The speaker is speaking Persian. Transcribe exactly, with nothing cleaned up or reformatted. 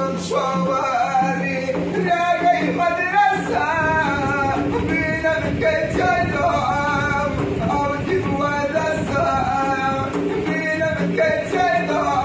شواري راقي مدرسة بينا بكيت يدوم أو جدوى دسة بينا بكيت يدوم